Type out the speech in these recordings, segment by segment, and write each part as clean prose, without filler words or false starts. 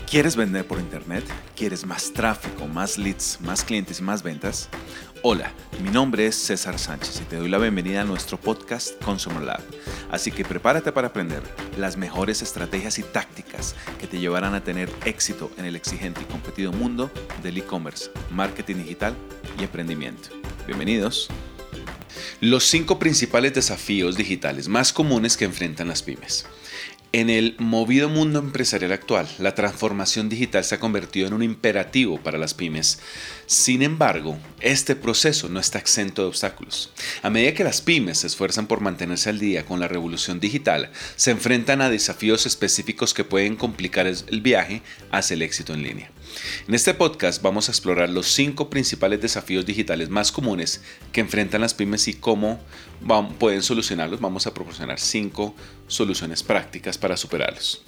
¿Quieres vender por internet? ¿Quieres más tráfico, más leads, más clientes y más ventas? Hola, mi nombre es César Sánchez y te doy la bienvenida a nuestro podcast Consumer Lab. Así que prepárate para aprender las mejores estrategias y tácticas que te llevarán a tener éxito en el exigente y competido mundo del e-commerce, marketing digital y emprendimiento. Bienvenidos. Los 5 principales desafíos digitales más comunes que enfrentan las pymes. En el movido mundo empresarial actual, la transformación digital se ha convertido en un imperativo para las pymes. Sin embargo, este proceso no está exento de obstáculos. A medida que las pymes se esfuerzan por mantenerse al día con la revolución digital, se enfrentan a desafíos específicos que pueden complicar el viaje hacia el éxito en línea. En este podcast vamos a explorar los 5 principales desafíos digitales más comunes que enfrentan las pymes y cómo pueden solucionarlos. Vamos a proporcionar 5 soluciones prácticas para superarlos.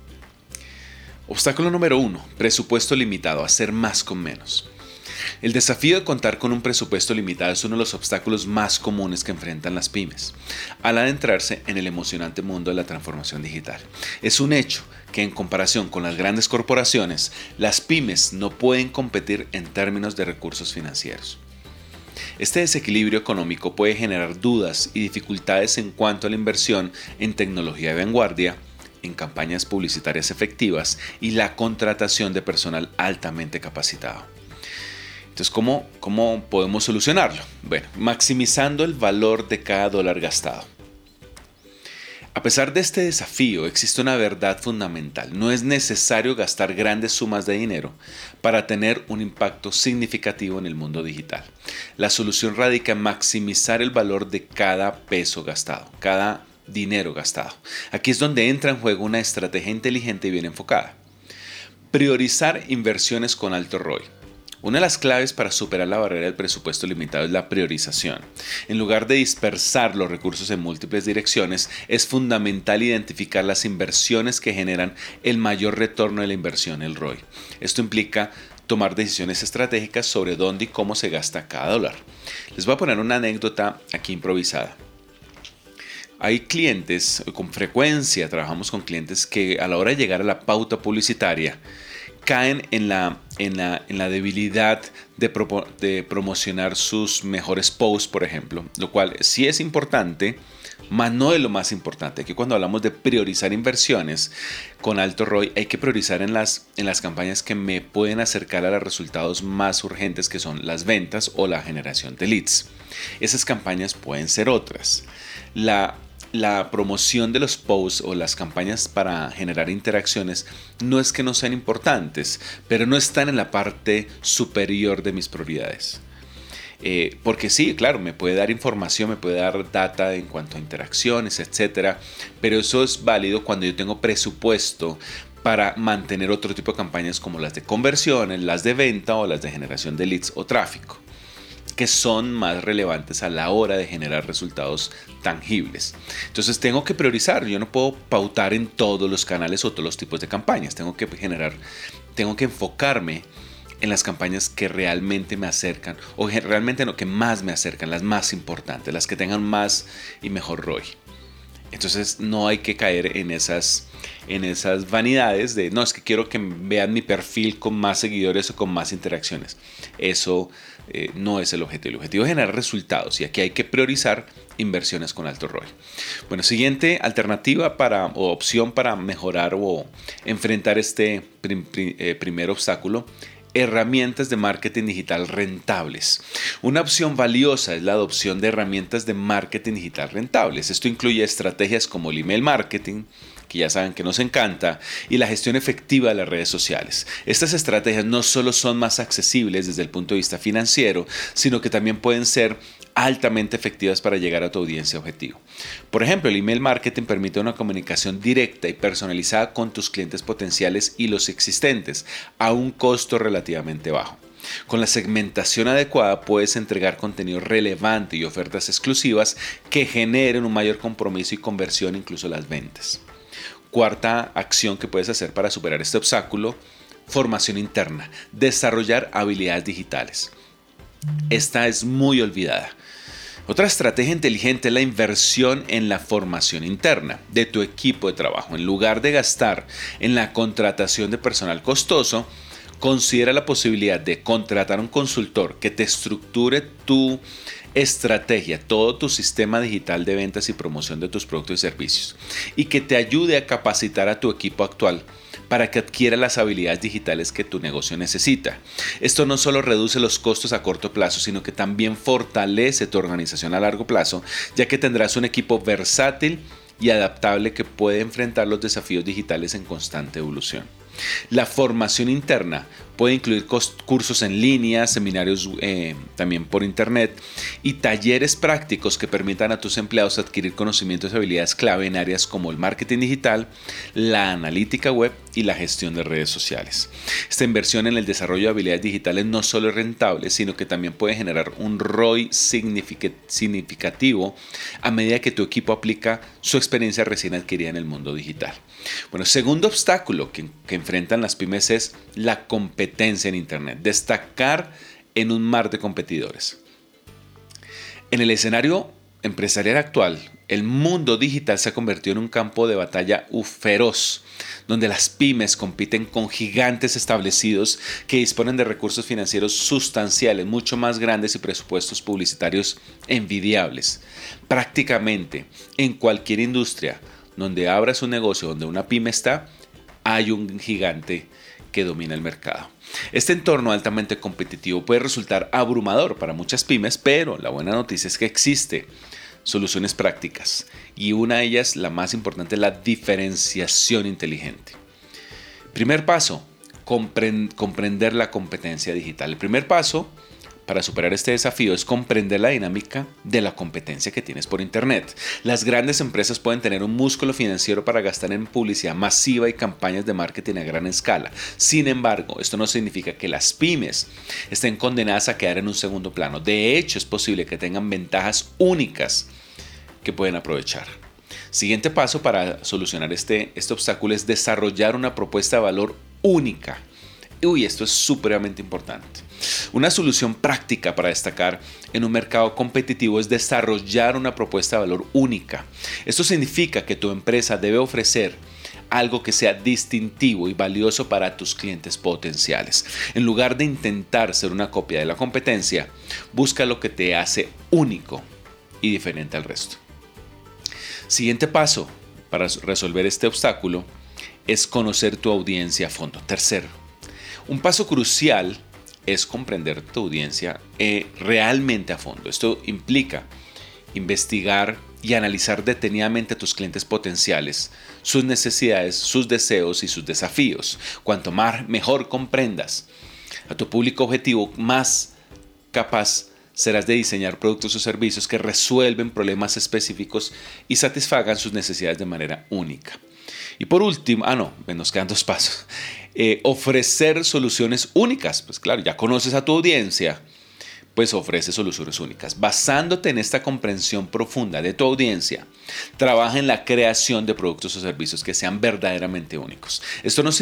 Obstáculo número 1. Presupuesto limitado. Hacer más con menos. El desafío de contar con un presupuesto limitado es uno de los obstáculos más comunes que enfrentan las pymes al adentrarse en el emocionante mundo de la transformación digital. Es un hecho que en comparación con las grandes corporaciones, las pymes no pueden competir en términos de recursos financieros. Este desequilibrio económico puede generar dudas y dificultades en cuanto a la inversión en tecnología de vanguardia, en campañas publicitarias efectivas y la contratación de personal altamente capacitado. Entonces, ¿cómo podemos solucionarlo? Bueno, maximizando el valor de cada dólar gastado. A pesar de este desafío, existe una verdad fundamental. No es necesario gastar grandes sumas de dinero para tener un impacto significativo en el mundo digital. La solución radica en maximizar el valor de cada peso gastado, cada dinero gastado. Aquí es donde entra en juego una estrategia inteligente y bien enfocada. Priorizar inversiones con alto ROI. Una de las claves para superar la barrera del presupuesto limitado es la priorización. En lugar de dispersar los recursos en múltiples direcciones, es fundamental identificar las inversiones que generan el mayor retorno de la inversión, el ROI. Esto implica tomar decisiones estratégicas sobre dónde y cómo se gasta cada dólar. Les voy a poner una anécdota aquí improvisada. Hay clientes, con frecuencia trabajamos con clientes que a la hora de llegar a la pauta publicitaria caen en la debilidad de promocionar sus mejores posts, por ejemplo, lo cual sí es importante, mas no es lo más importante. Aquí cuando hablamos de priorizar inversiones con alto ROI, hay que priorizar en las campañas que me pueden acercar a los resultados más urgentes, que son las ventas o la generación de leads. Esas campañas pueden ser otras. La promoción de los posts o las campañas para generar interacciones no es que no sean importantes, pero no están en la parte superior de mis prioridades. Porque sí, claro, me puede dar información, me puede dar data en cuanto a interacciones, etcétera, pero eso es válido cuando yo tengo presupuesto para mantener otro tipo de campañas como las de conversiones, las de venta o las de generación de leads o tráfico, que son más relevantes a la hora de generar resultados tangibles. Entonces tengo que priorizar, yo no puedo pautar en todos los canales o todos los tipos de campañas, tengo que enfocarme en las campañas que realmente me acercan, o realmente no, que más me acercan, las más importantes, las que tengan más y mejor ROI. Entonces no hay que caer en esas vanidades de no, es que quiero que vean mi perfil con más seguidores o con más interacciones. Eso no es el objetivo. El objetivo es generar resultados y aquí hay que priorizar inversiones con alto ROI. Bueno, siguiente alternativa o opción para mejorar o enfrentar este primer obstáculo: herramientas de marketing digital rentables. Una opción valiosa es la adopción de herramientas de marketing digital rentables. Esto incluye estrategias como el email marketing, que ya saben que nos encanta, y la gestión efectiva de las redes sociales. Estas estrategias no solo son más accesibles desde el punto de vista financiero, sino que también pueden ser altamente efectivas para llegar a tu audiencia objetivo. Por ejemplo, el email marketing permite una comunicación directa y personalizada con tus clientes potenciales y los existentes a un costo relativamente bajo. Con la segmentación adecuada puedes entregar contenido relevante y ofertas exclusivas que generen un mayor compromiso y conversión, incluso las ventas. Cuarta acción que puedes hacer para superar este obstáculo: formación interna, desarrollar habilidades digitales. Esta es muy olvidada. Otra estrategia inteligente es la inversión en la formación interna de tu equipo de trabajo. En lugar de gastar en la contratación de personal costoso, considera la posibilidad de contratar a un consultor que te estructure tu estrategia, todo tu sistema digital de ventas y promoción de tus productos y servicios, y que te ayude a capacitar a tu equipo actual para que adquiera las habilidades digitales que tu negocio necesita. Esto no solo reduce los costos a corto plazo, sino que también fortalece tu organización a largo plazo, ya que tendrás un equipo versátil y adaptable que puede enfrentar los desafíos digitales en constante evolución. La formación interna puede incluir cursos en línea, seminarios también por internet y talleres prácticos que permitan a tus empleados adquirir conocimientos y habilidades clave en áreas como el marketing digital, la analítica web y la gestión de redes sociales. Esta inversión en el desarrollo de habilidades digitales no solo es rentable, sino que también puede generar un ROI significativo a medida que tu equipo aplica su experiencia recién adquirida en el mundo digital. Bueno, segundo obstáculo que enfrentan las pymes es la competencia en Internet. Destacar en un mar de competidores. En el escenario empresarial actual, el mundo digital se ha convertido en un campo de batalla feroz, donde las pymes compiten con gigantes establecidos que disponen de recursos financieros sustanciales, mucho más grandes y presupuestos publicitarios envidiables. Prácticamente en cualquier industria donde abras un negocio, donde una pyme está, hay un gigante que domina el mercado. Este entorno altamente competitivo puede resultar abrumador para muchas pymes, pero la buena noticia es que existe soluciones prácticas y una de ellas, la más importante, es la diferenciación inteligente. Primer paso, comprender la competencia digital. El primer paso para superar este desafío es comprender la dinámica de la competencia que tienes por Internet. Las grandes empresas pueden tener un músculo financiero para gastar en publicidad masiva y campañas de marketing a gran escala. Sin embargo, esto no significa que las pymes estén condenadas a quedar en un segundo plano. De hecho, es posible que tengan ventajas únicas que pueden aprovechar. Siguiente paso para solucionar este obstáculo es desarrollar una propuesta de valor única. Esto es supremamente importante. Una solución práctica para destacar en un mercado competitivo es desarrollar una propuesta de valor única. Esto significa que tu empresa debe ofrecer algo que sea distintivo y valioso para tus clientes potenciales. En lugar de intentar ser una copia de la competencia, busca lo que te hace único y diferente al resto. Siguiente paso para resolver este obstáculo es conocer tu audiencia a fondo. Tercero, un paso crucial es comprender tu audiencia realmente a fondo. Esto implica investigar y analizar detenidamente a tus clientes potenciales, sus necesidades, sus deseos y sus desafíos. Cuanto mejor comprendas a tu público objetivo, más capaz serás de diseñar productos o servicios que resuelven problemas específicos y satisfagan sus necesidades de manera única. Y por último, nos quedan dos pasos. Ofrecer soluciones únicas. Pues claro, ya conoces a tu audiencia, pues ofrece soluciones únicas. Basándote en esta comprensión profunda de tu audiencia, trabaja en la creación de productos o servicios que sean verdaderamente únicos. Esto no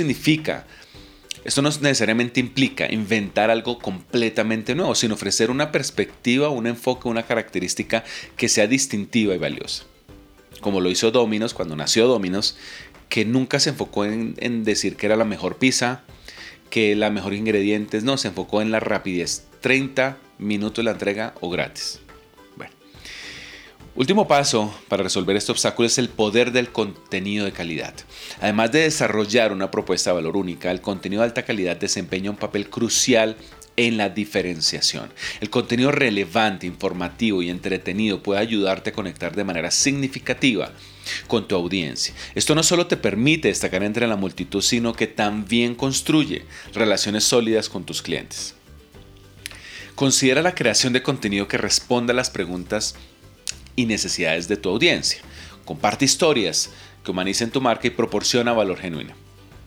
necesariamente implica inventar algo completamente nuevo, sino ofrecer una perspectiva, un enfoque, una característica que sea distintiva y valiosa. Como lo hizo Domino's cuando nació Domino's, que nunca se enfocó en decir que era la mejor pizza, que la mejor ingredientes, no, se enfocó en la rapidez, 30 minutos la entrega o gratis. Bueno, último paso para resolver este obstáculo es el poder del contenido de calidad. Además de desarrollar una propuesta de valor única, el contenido de alta calidad desempeña un papel crucial en la diferenciación. El contenido relevante, informativo y entretenido puede ayudarte a conectar de manera significativa con tu audiencia. Esto no solo te permite destacar entre la multitud, sino que también construye relaciones sólidas con tus clientes. Considera la creación de contenido que responda a las preguntas y necesidades de tu audiencia. Comparte historias que humanicen tu marca y proporciona valor genuino.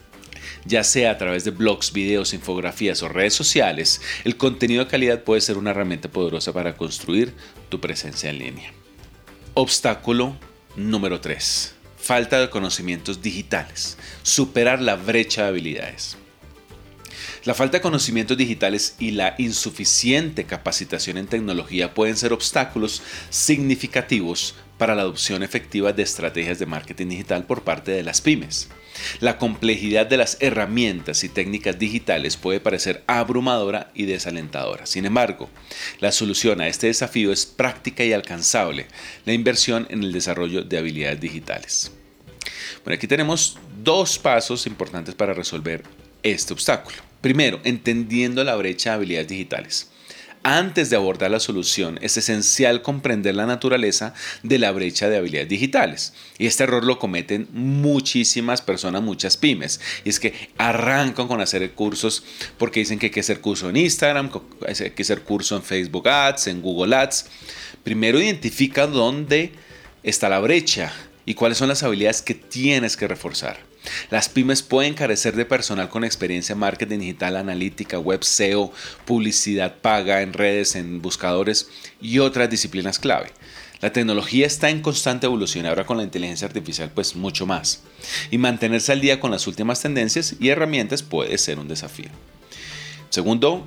Ya sea a través de blogs, videos, infografías o redes sociales, el contenido de calidad puede ser una herramienta poderosa para construir tu presencia en línea. Obstáculo número 3. Falta de conocimientos digitales. Superar la brecha de habilidades. La falta de conocimientos digitales y la insuficiente capacitación en tecnología pueden ser obstáculos significativos para la adopción efectiva de estrategias de marketing digital por parte de las pymes. La complejidad de las herramientas y técnicas digitales puede parecer abrumadora y desalentadora. Sin embargo, la solución a este desafío es práctica y alcanzable: la inversión en el desarrollo de habilidades digitales. Bueno, aquí tenemos dos pasos importantes para resolver este obstáculo. Primero, entendiendo la brecha de habilidades digitales. Antes de abordar la solución, es esencial comprender la naturaleza de la brecha de habilidades digitales. Y este error lo cometen muchísimas personas, muchas pymes. Y es que arrancan con hacer cursos porque dicen que hay que hacer curso en Instagram, hay que hacer curso en Facebook Ads, en Google Ads. Primero identifica dónde está la brecha y cuáles son las habilidades que tienes que reforzar. Las pymes pueden carecer de personal con experiencia en marketing digital, analítica, web, SEO, publicidad paga en redes, en buscadores y otras disciplinas clave. La tecnología está en constante evolución, ahora con la inteligencia artificial pues mucho más. Y mantenerse al día con las últimas tendencias y herramientas puede ser un desafío. Segundo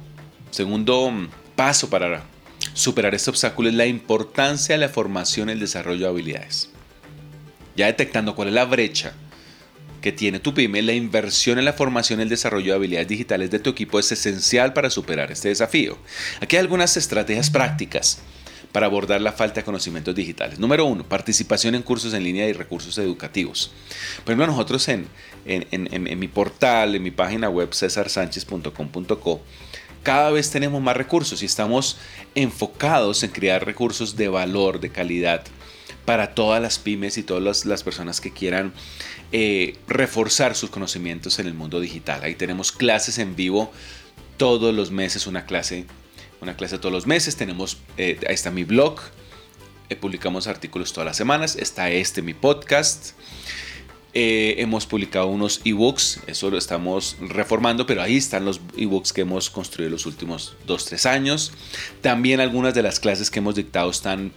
paso para superar este obstáculo es la importancia de la formación y el desarrollo de habilidades. Ya detectando cuál es la brecha que tiene tu pyme, la inversión en la formación y el desarrollo de habilidades digitales de tu equipo es esencial para superar este desafío. Aquí hay algunas estrategias prácticas para abordar la falta de conocimientos digitales. Número 1, participación en cursos en línea y recursos educativos. Por ejemplo, nosotros en mi portal, en mi página web cesarsanchez.com.co, cada vez tenemos más recursos y estamos enfocados en crear recursos de valor, de calidad, para todas las pymes y todas las personas que quieran reforzar sus conocimientos en el mundo digital. Ahí tenemos clases en vivo todos los meses, una clase todos los meses. Tenemos, ahí está mi blog, publicamos artículos todas las semanas, está mi podcast. Hemos publicado unos ebooks, eso lo estamos reformando, pero ahí están los ebooks que hemos construido los últimos 2-3 años. También algunas de las clases que hemos dictado están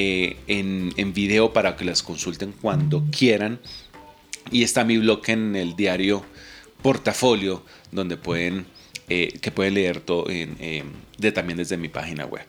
en video para que las consulten cuando quieran. Y está mi blog en el diario Portafolio, donde pueden leer todo también desde mi página web.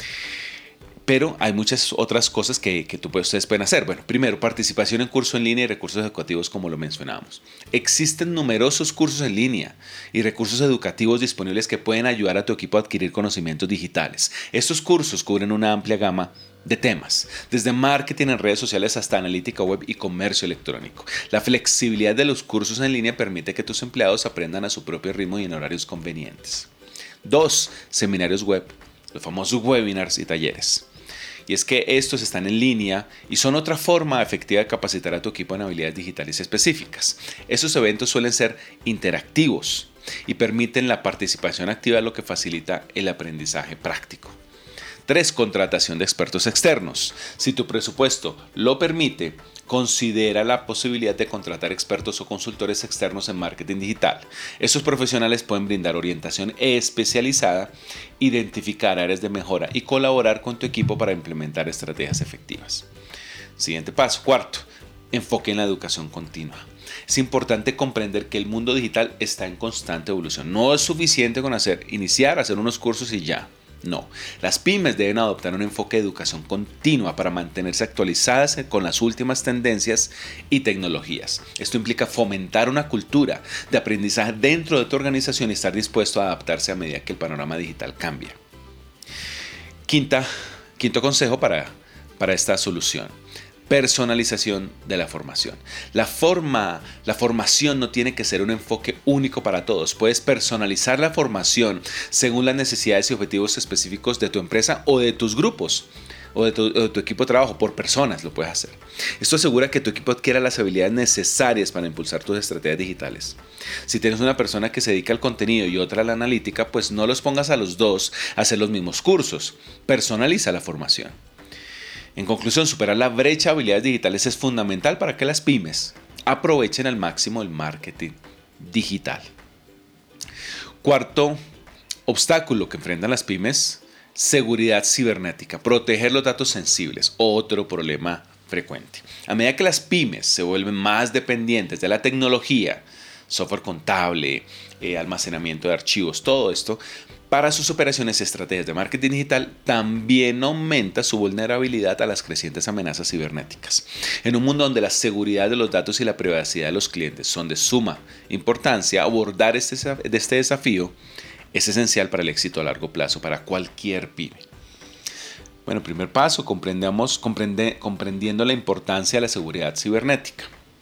Pero hay muchas otras cosas que ustedes pueden hacer. Bueno, primero, participación en curso en línea y recursos educativos, como lo mencionamos. Existen numerosos cursos en línea y recursos educativos disponibles que pueden ayudar a tu equipo a adquirir conocimientos digitales. Estos cursos cubren una amplia gama de temas, desde marketing en redes sociales hasta analítica web y comercio electrónico. La flexibilidad de los cursos en línea permite que tus empleados aprendan a su propio ritmo y en horarios convenientes. 2. Seminarios web, los famosos webinars y talleres. Y es que estos están en línea y son otra forma efectiva de capacitar a tu equipo en habilidades digitales específicas. Estos eventos suelen ser interactivos y permiten la participación activa, lo que facilita el aprendizaje práctico. 3. Contratación de expertos externos. Si tu presupuesto lo permite, considera la posibilidad de contratar expertos o consultores externos en marketing digital. Estos profesionales pueden brindar orientación especializada, identificar áreas de mejora y colaborar con tu equipo para implementar estrategias efectivas. Siguiente paso, 4. Enfoque en la educación continua. Es importante comprender que el mundo digital está en constante evolución. No es suficiente con hacer unos cursos y ya. No, las pymes deben adoptar un enfoque de educación continua para mantenerse actualizadas con las últimas tendencias y tecnologías. Esto implica fomentar una cultura de aprendizaje dentro de tu organización y estar dispuesto a adaptarse a medida que el panorama digital cambia. Quinto consejo para esta solución: personalización de la formación. La formación no tiene que ser un enfoque único para todos. Puedes personalizar la formación según las necesidades y objetivos específicos de tu empresa o de tus grupos o de tu equipo de trabajo. Por personas lo puedes hacer. Esto asegura que tu equipo adquiera las habilidades necesarias para impulsar tus estrategias digitales. Si tienes una persona que se dedica al contenido y otra a la analítica, pues no los pongas a los dos a hacer los mismos cursos. Personaliza la formación. En conclusión, superar la brecha de habilidades digitales es fundamental para que las pymes aprovechen al máximo el marketing digital. Cuarto obstáculo que enfrentan las pymes: seguridad cibernética, proteger los datos sensibles, otro problema frecuente. A medida que las pymes se vuelven más dependientes de la tecnología, software contable, almacenamiento de archivos, todo esto, para sus operaciones y estrategias de marketing digital, también aumenta su vulnerabilidad a las crecientes amenazas cibernéticas. En un mundo donde la seguridad de los datos y la privacidad de los clientes son de suma importancia, abordar este desafío es esencial para el éxito a largo plazo para cualquier pyme. Bueno, primer paso, comprendiendo la importancia de la seguridad cibernética.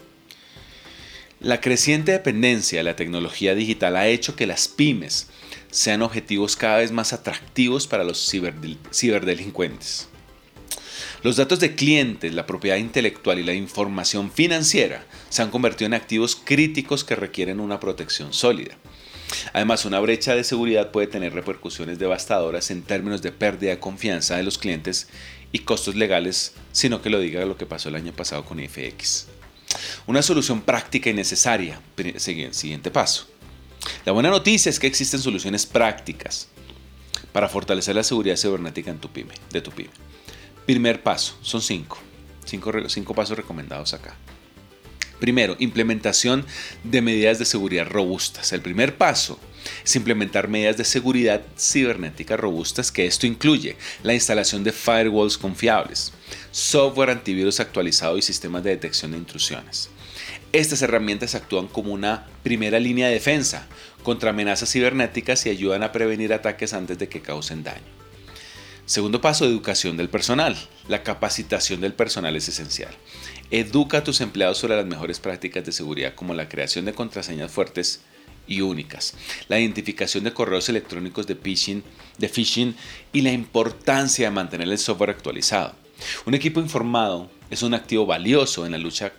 La creciente dependencia de la tecnología digital ha hecho que las pymes sean objetivos cada vez más atractivos para los ciberdelincuentes. Los datos de clientes, la propiedad intelectual y la información financiera se han convertido en activos críticos que requieren una protección sólida. Además, una brecha de seguridad puede tener repercusiones devastadoras en términos de pérdida de confianza de los clientes y costos legales, sino que lo diga lo que pasó el año pasado con FX. Una solución práctica y necesaria. Siguiente paso. La buena noticia es que existen soluciones prácticas para fortalecer la seguridad cibernética de tu pyme. Primer paso, son cinco pasos recomendados acá. Primero, implementación de medidas de seguridad robustas. El primer paso es implementar medidas de seguridad cibernética robustas, que esto incluye la instalación de firewalls confiables, software antivirus actualizado y sistemas de detección de intrusiones. Estas herramientas actúan como una primera línea de defensa contra amenazas cibernéticas y ayudan a prevenir ataques antes de que causen daño. Segundo paso, educación del personal. La capacitación del personal es esencial. Educa a tus empleados sobre las mejores prácticas de seguridad, como la creación de contraseñas fuertes y únicas, la identificación de correos electrónicos de phishing y la importancia de mantener el software actualizado. Un equipo informado es un activo valioso en la lucha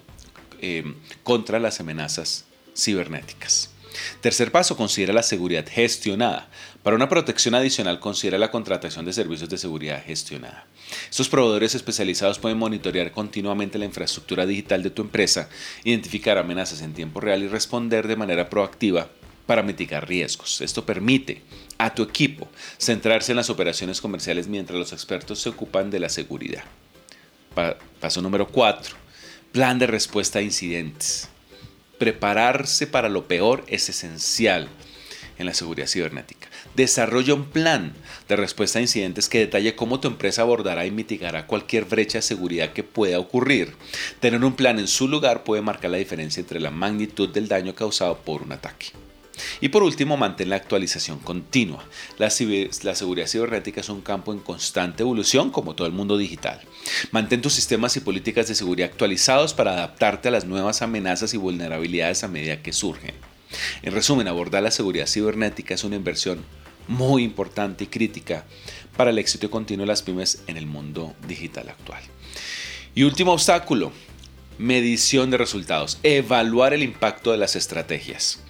contra las amenazas cibernéticas. Tercer paso, considera la seguridad gestionada. Para una protección adicional, considera la contratación de servicios de seguridad gestionada. Estos proveedores especializados pueden monitorear continuamente la infraestructura digital de tu empresa, identificar amenazas en tiempo real y responder de manera proactiva para mitigar riesgos. Esto permite a tu equipo centrarse en las operaciones comerciales mientras los expertos se ocupan de la seguridad. Paso número 4. Plan de respuesta a incidentes. Prepararse para lo peor es esencial en la seguridad cibernética. Desarrolla un plan de respuesta a incidentes que detalle cómo tu empresa abordará y mitigará cualquier brecha de seguridad que pueda ocurrir. Tener un plan en su lugar puede marcar la diferencia entre la magnitud del daño causado por un ataque. Y por último, mantén la actualización continua. La seguridad cibernética es un campo en constante evolución, como todo el mundo digital. Mantén tus sistemas y políticas de seguridad actualizados para adaptarte a las nuevas amenazas y vulnerabilidades a medida que surgen. En resumen, abordar la seguridad cibernética es una inversión muy importante y crítica para el éxito continuo de las pymes en el mundo digital actual. Y último obstáculo, medición de resultados. Evaluar el impacto de las estrategias.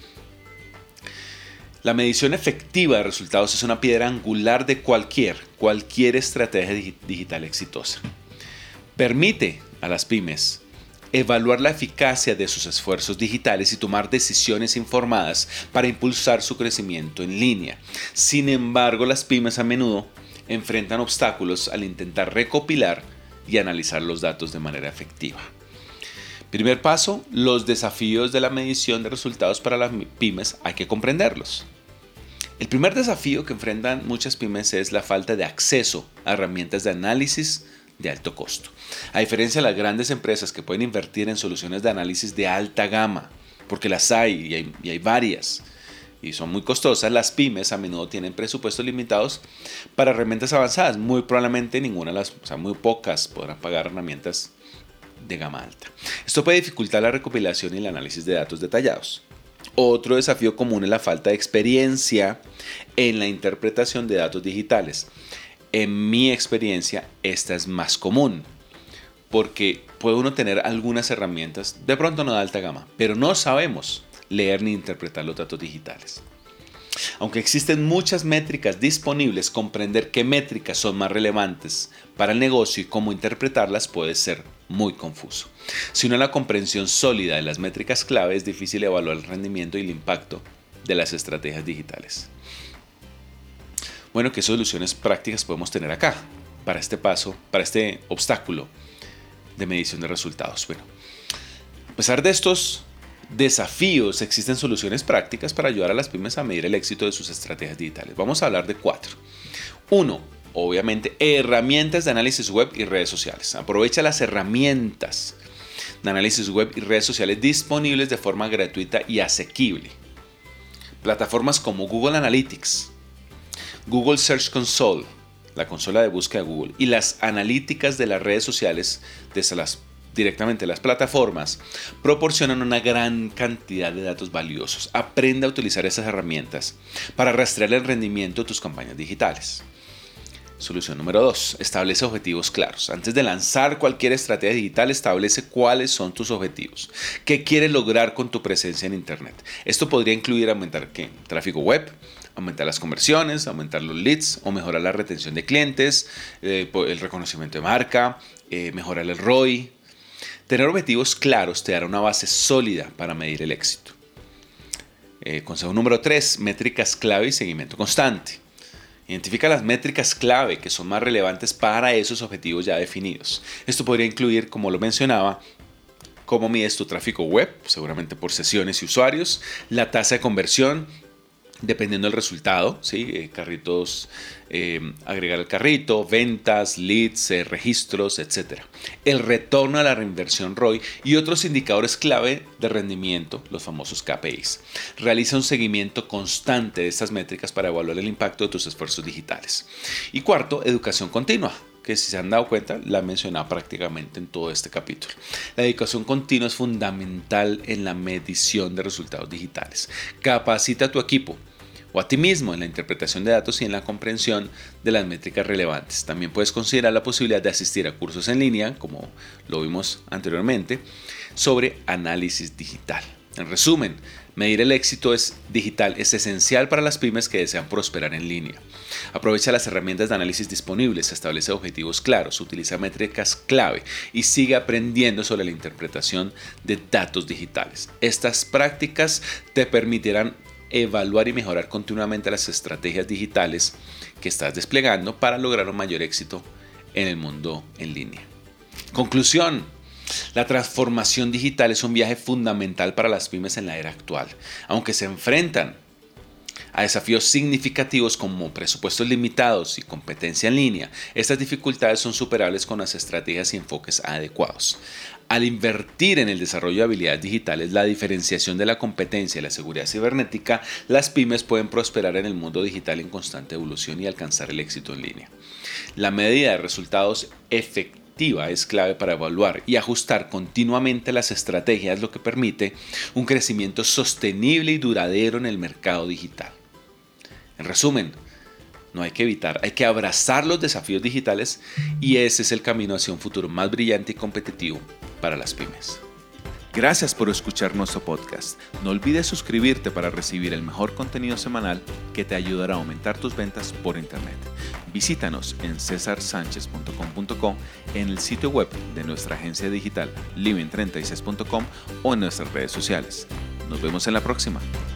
La medición efectiva de resultados es una piedra angular de cualquier estrategia digital exitosa. Permite a las pymes evaluar la eficacia de sus esfuerzos digitales y tomar decisiones informadas para impulsar su crecimiento en línea. Sin embargo, las pymes a menudo enfrentan obstáculos al intentar recopilar y analizar los datos de manera efectiva. Primer paso, los desafíos de la medición de resultados para las pymes hay que comprenderlos. El primer desafío que enfrentan muchas pymes es la falta de acceso a herramientas de análisis de alto costo. A diferencia de las grandes empresas que pueden invertir en soluciones de análisis de alta gama, porque las hay y hay varias y son muy costosas, las pymes a menudo tienen presupuestos limitados para herramientas avanzadas. Muy probablemente muy pocas podrán pagar herramientas de gama alta. Esto puede dificultar la recopilación y el análisis de datos detallados. Otro desafío común es la falta de experiencia en la interpretación de datos digitales. En mi experiencia, esta es más común, porque puede uno tener algunas herramientas, de pronto no de alta gama, pero no sabemos leer ni interpretar los datos digitales. Aunque existen muchas métricas disponibles, comprender qué métricas son más relevantes para el negocio y cómo interpretarlas puede ser muy confuso. Sin una comprensión sólida de las métricas clave, es difícil evaluar el rendimiento y el impacto de las estrategias digitales. Bueno, ¿qué soluciones prácticas podemos tener acá para este obstáculo de medición de resultados? Bueno, a pesar de estos desafíos, existen soluciones prácticas para ayudar a las pymes a medir el éxito de sus estrategias digitales. Vamos a hablar de 4. 1. Obviamente, herramientas de análisis web y redes sociales. Aprovecha las herramientas de análisis web y redes sociales disponibles de forma gratuita y asequible. Plataformas como Google Analytics, Google Search Console, la consola de búsqueda de Google, y las analíticas de las redes sociales directamente las plataformas proporcionan una gran cantidad de datos valiosos. Aprende a utilizar esas herramientas para rastrear el rendimiento de tus campañas digitales. Solución número 2. Establece objetivos claros. Antes de lanzar cualquier estrategia digital, establece cuáles son tus objetivos. ¿Qué quieres lograr con tu presencia en Internet? Esto podría incluir aumentar tráfico web, aumentar las conversiones, aumentar los leads o mejorar la retención de clientes, el reconocimiento de marca, mejorar el ROI. Tener objetivos claros te dará una base sólida para medir el éxito. Consejo número 3. Métricas clave y seguimiento constante. Identifica las métricas clave que son más relevantes para esos objetivos ya definidos. Esto podría incluir, como lo mencionaba, cómo mides tu tráfico web, seguramente por sesiones y usuarios, la tasa de conversión, dependiendo del resultado, ¿sí? Carritos, agregar al carrito, ventas, leads, registros, etc. El retorno a la reinversión ROI y otros indicadores clave de rendimiento, los famosos KPIs. Realiza un seguimiento constante de estas métricas para evaluar el impacto de tus esfuerzos digitales. Y 4, educación continua, que si se han dado cuenta, la he mencionado prácticamente en todo este capítulo. La educación continua es fundamental en la medición de resultados digitales. Capacita a tu equipo o a ti mismo en la interpretación de datos y en la comprensión de las métricas relevantes. También puedes considerar la posibilidad de asistir a cursos en línea, como lo vimos anteriormente, sobre análisis digital. En resumen, medir el éxito digital es esencial para las pymes que desean prosperar en línea. Aprovecha las herramientas de análisis disponibles, establece objetivos claros, utiliza métricas clave y sigue aprendiendo sobre la interpretación de datos digitales. Estas prácticas te permitirán evaluar y mejorar continuamente las estrategias digitales que estás desplegando para lograr un mayor éxito en el mundo en línea. Conclusión. La transformación digital es un viaje fundamental para las pymes en la era actual. Aunque se enfrentan a desafíos significativos como presupuestos limitados y competencia en línea, estas dificultades son superables con las estrategias y enfoques adecuados. Al invertir en el desarrollo de habilidades digitales, la diferenciación de la competencia y la seguridad cibernética, las pymes pueden prosperar en el mundo digital en constante evolución y alcanzar el éxito en línea. La medida de resultados efectiva es clave para evaluar y ajustar continuamente las estrategias, lo que permite un crecimiento sostenible y duradero en el mercado digital. En resumen, no hay que evitar, hay que abrazar los desafíos digitales y ese es el camino hacia un futuro más brillante y competitivo para las pymes. Gracias por escuchar nuestro podcast. No olvides suscribirte para recibir el mejor contenido semanal que te ayudará a aumentar tus ventas por internet. Visítanos en cesarsanchez.com.co, en el sitio web de nuestra agencia digital living36.com o en nuestras redes sociales. Nos vemos en la próxima.